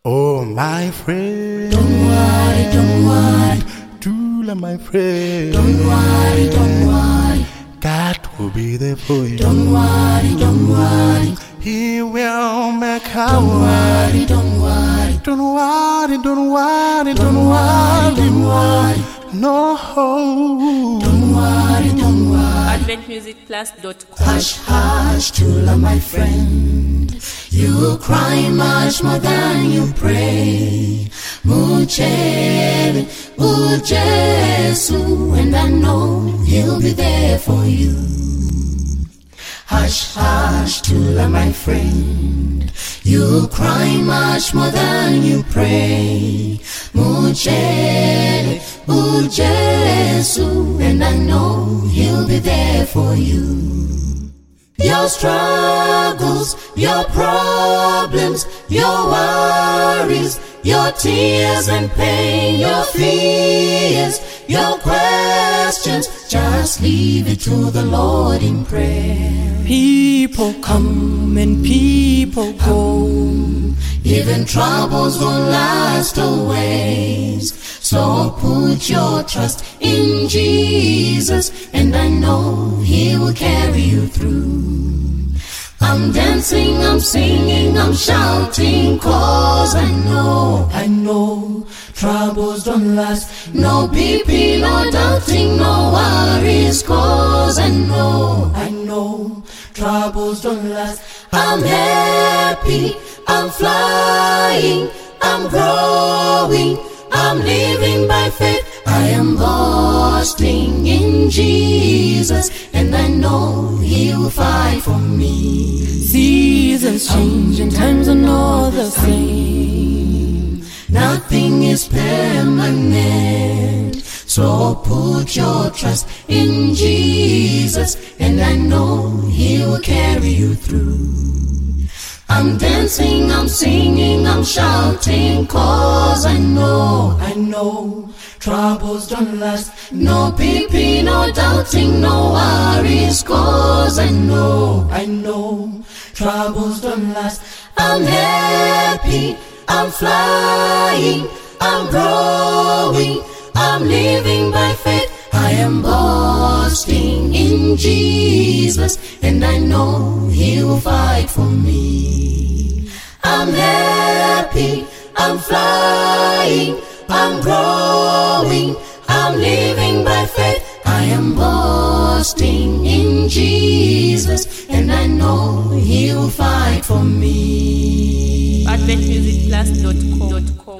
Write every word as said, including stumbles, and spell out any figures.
Oh, my friend. Don't worry, don't worry. Tula, my friend. Don't worry, don't worry. God will be there for you. Don't worry, don't worry. He will make a Don't way. worry, don't worry. Don't worry, don't worry, Don't don't worry, worry, don't worry. No. Don't worry, don't worry. advent music plus dot com. Hush, hush, Tula, my friend. You cry much more than you pray. Muchele, ujesu, and I know He'll be there for you. Hush, hush, Tula, my friend. You cry much more than you pray. Muchele, ujesu, and I know He'll be there for you. Your struggles, your problems, your worries, your tears and pain, your fears, your questions, just leave it to the Lord in prayer. People come and people go. Even troubles won't last always. So put your trust in Jesus, and I know He will carry you through. I'm dancing, I'm singing, I'm shouting, cause I know, I know troubles don't last. No B P, no doubting, no worries, cause I know, I know troubles don't last. I'm happy, I'm flying, I'm growing, I'm living by faith. I am boasting in Jesus, and I know He will fight for me. Seasons change and times are not the same. Nothing is permanent, so put your trust in Jesus, and I know He will carry you through. I'm dancing, I'm singing, I'm shouting, cause I know, I know troubles don't last. No B P, no doubting, no worries, cause I know, I know troubles don't last. I'm happy, I'm flying, I'm growing, I'm living by faith. I am boasting in Jesus, and I know He will fight for me. I'm happy, I'm flying, I'm growing, I'm living by faith. I am boasting in Jesus, and I know He will fight for me. advent music plus dot com.